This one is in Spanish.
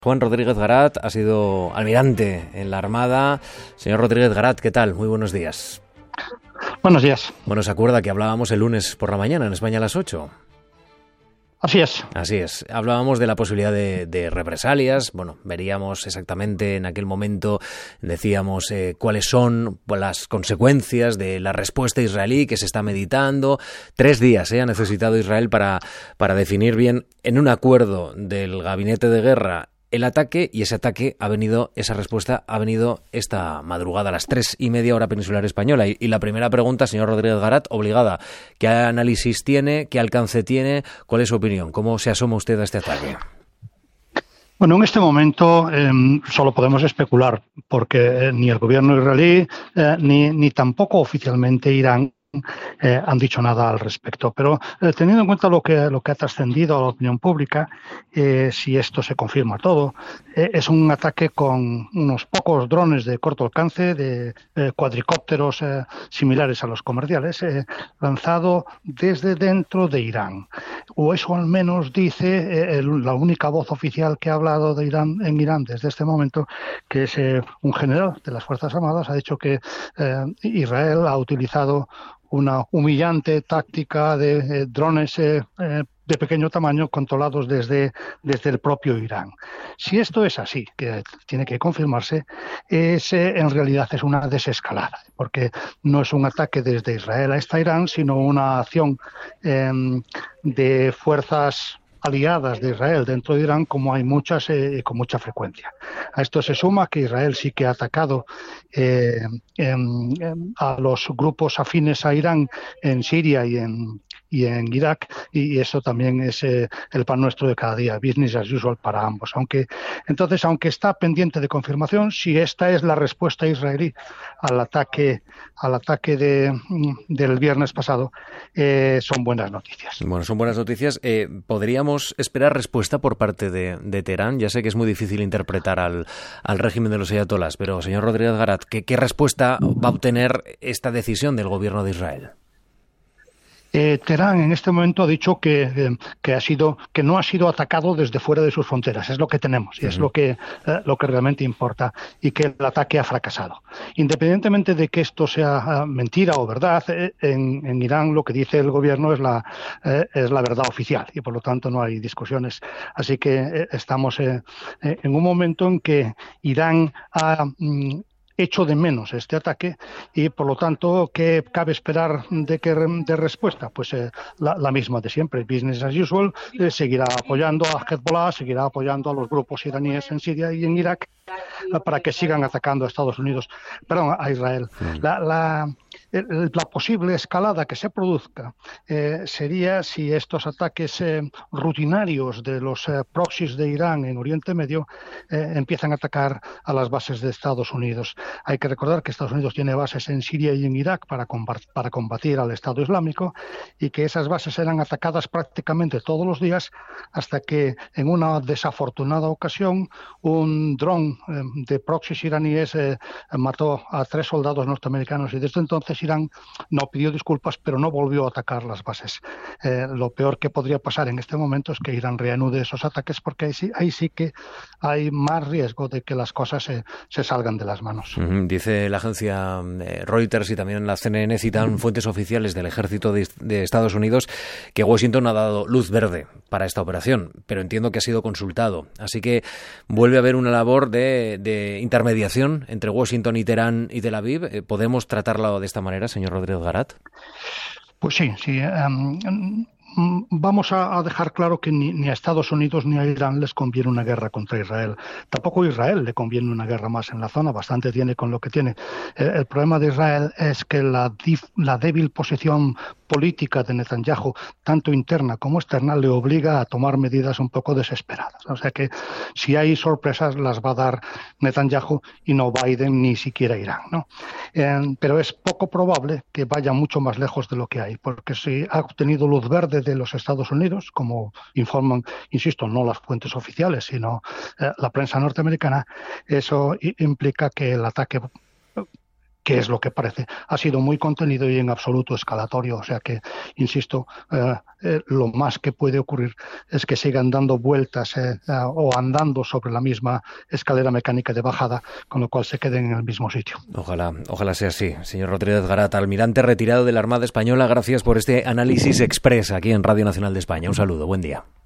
Juan Rodríguez Garat ha sido almirante en la Armada. Señor Rodríguez Garat, ¿qué tal? Muy buenos días. Buenos días. Bueno, ¿se acuerda que hablábamos el lunes por la mañana en España a las 8? Así es. Así es. Hablábamos de la posibilidad de represalias. Bueno, veríamos exactamente en aquel momento, decíamos cuáles son las consecuencias de la respuesta israelí que se está meditando. 3 días ha necesitado Israel para definir bien en un acuerdo del gabinete de guerra el ataque, y esa respuesta ha venido esta madrugada a las 3:30 hora peninsular española. Y la primera pregunta, señor Rodríguez Garat, obligada: ¿qué análisis tiene? ¿Qué alcance tiene? ¿Cuál es su opinión? ¿Cómo se asoma usted a este ataque? Bueno, en este momento solo podemos especular, porque ni el gobierno israelí ni tampoco oficialmente Irán han dicho nada al respecto. Pero teniendo en cuenta lo que ha trascendido a la opinión pública, si esto se confirma todo, es un ataque con unos pocos drones de corto alcance, de cuadricópteros similares a los comerciales, lanzado desde dentro de Irán. O eso al menos dice la única voz oficial que ha hablado de Irán en Irán desde este momento, que es un general de las Fuerzas Armadas. Ha dicho que Israel ha utilizado una humillante táctica de drones de pequeño tamaño controlados desde el propio Irán. Si esto es así, que tiene que confirmarse, en realidad es una desescalada, porque no es un ataque desde Israel a Irán, sino una acción de fuerzas aliadas de Israel dentro de Irán, como hay muchas con mucha frecuencia. A esto se suma que Israel sí que ha atacado a los grupos afines a Irán en Siria y en Irak, y eso también es el pan nuestro de cada día, business as usual para ambos. Aunque está pendiente de confirmación, si esta es la respuesta israelí al ataque del viernes pasado, son buenas noticias. Bueno, son buenas noticias. ¿Podríamos esperar respuesta por parte de Teherán? Ya sé que es muy difícil interpretar al régimen de los ayatolás, pero señor Rodríguez Garat, ¿qué respuesta va a obtener esta decisión del gobierno de Israel? Teherán en este momento ha dicho que no ha sido atacado desde fuera de sus fronteras. Es lo que tenemos y es lo que realmente importa, y que el ataque ha fracasado. Independientemente de que esto sea mentira o verdad, en Irán lo que dice el gobierno es la verdad oficial, y por lo tanto no hay discusiones. Así que estamos en un momento en que Irán ha echo de menos este ataque, y por lo tanto, ¿qué cabe esperar de respuesta? Pues la misma de siempre, business as usual. Seguirá apoyando a Hezbollah, seguirá apoyando a los grupos iraníes en Siria y en Irak para que sigan atacando a Israel. La posible escalada que se produzca sería si estos ataques rutinarios de los proxies de Irán en Oriente Medio empiezan a atacar a las bases de Estados Unidos. Hay que recordar que Estados Unidos tiene bases en Siria y en Irak para combatir al Estado Islámico, y que esas bases eran atacadas prácticamente todos los días, hasta que en una desafortunada ocasión un dron de proxies iraníes mató a 3 soldados norteamericanos, y desde entonces Irán no pidió disculpas, pero no volvió a atacar las bases. Lo peor que podría pasar en este momento es que Irán reanude esos ataques, porque ahí sí que hay más riesgo de que las cosas se salgan de las manos. Dice la agencia Reuters y también la CNN, citan fuentes oficiales del ejército de Estados Unidos, que Washington ha dado luz verde para esta operación, pero entiendo que ha sido consultado. Así que vuelve a haber una labor de intermediación entre Washington y Teherán y Tel Aviv. ¿Podemos tratarlo de esta manera, señor Rodríguez Garat? Pues sí. Vamos a dejar claro que ni a Estados Unidos ni a Irán les conviene una guerra contra Israel. Tampoco a Israel le conviene una guerra más en la zona, bastante tiene con lo que tiene. El problema de Israel es que la débil posición política de Netanyahu, tanto interna como externa, le obliga a tomar medidas un poco desesperadas. O sea que si hay sorpresas las va a dar Netanyahu y no Biden ni siquiera Irán, ¿no? Pero es poco probable que vaya mucho más lejos de lo que hay, porque si ha obtenido luz verde de los Estados Unidos, como informan, insisto, no las fuentes oficiales, sino la prensa norteamericana, eso implica que el ataque que es lo que parece, ha sido muy contenido y en absoluto escalatorio. O sea que, insisto, lo más que puede ocurrir es que sigan dando vueltas o andando sobre la misma escalera mecánica de bajada, con lo cual se queden en el mismo sitio. Ojalá sea así. Señor Rodríguez Garat, almirante retirado de la Armada Española, gracias por este análisis express aquí en Radio Nacional de España. Un saludo, buen día.